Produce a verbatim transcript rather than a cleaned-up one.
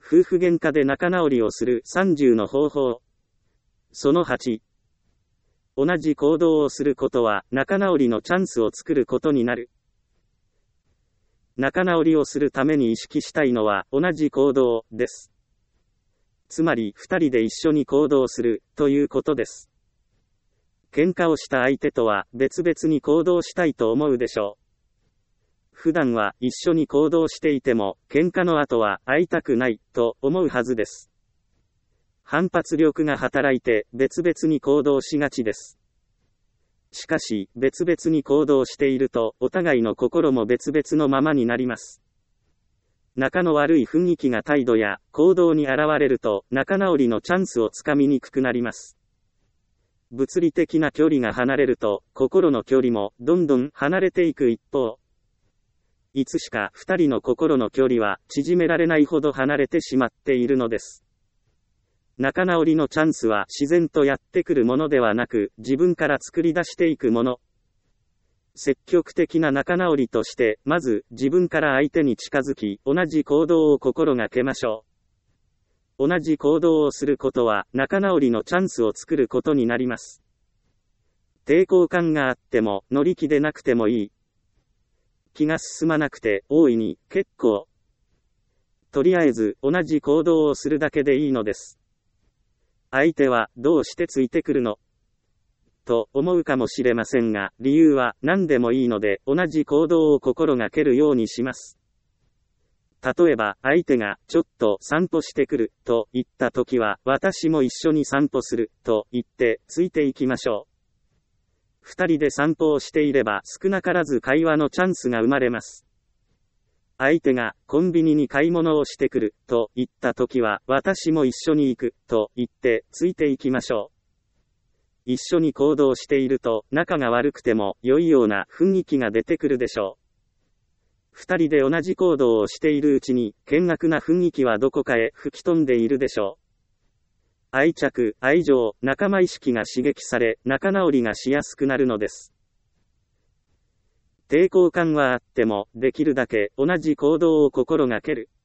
夫婦喧嘩で仲直りをするさんじゅうの方法。そのはち。同じ行動をすることは仲直りのチャンスを作ることになる。仲直りをするために意識したいのは同じ行動です。つまり二人で一緒に行動するということです。喧嘩をした相手とは別々に行動したいと思うでしょう。普段は一緒に行動していても喧嘩の後は会いたくないと思うはずです。反発力が働いて別々に行動しがちです。しかし別々に行動しているとお互いの心も別々のままになります。仲の悪い雰囲気が態度や行動に現れると仲直りのチャンスをつかみにくくなります。物理的な距離が離れると心の距離もどんどん離れていく一方、いつしか二人の心の距離は縮められないほど離れてしまっているのです。仲直りのチャンスは自然とやってくるものではなく、自分から作り出していくもの。積極的な仲直りとして、まず自分から相手に近づき、同じ行動を心がけましょう。同じ行動をすることは仲直りのチャンスを作ることになります。抵抗感があっても乗り気でなくてもいい。気が進まなくて大いに結構。とりあえず同じ行動をするだけでいいのです。相手はどうしてついてくるのと思うかもしれませんが、理由は何でもいいので同じ行動を心がけるようにします。例えば相手がちょっと散歩してくると言ったときは、私も一緒に散歩すると言ってついていきましょう。二人で散歩をしていれば少なからず会話のチャンスが生まれます。相手がコンビニに買い物をしてくると言ったときは、私も一緒に行くと言ってついていきましょう。一緒に行動していると仲が悪くても良いような雰囲気が出てくるでしょう。二人で同じ行動をしているうちに険悪な雰囲気はどこかへ吹き飛んでいるでしょう。愛着、愛情、仲間意識が刺激され、仲直りがしやすくなるのです。抵抗感はあっても、できるだけ同じ行動を心がける。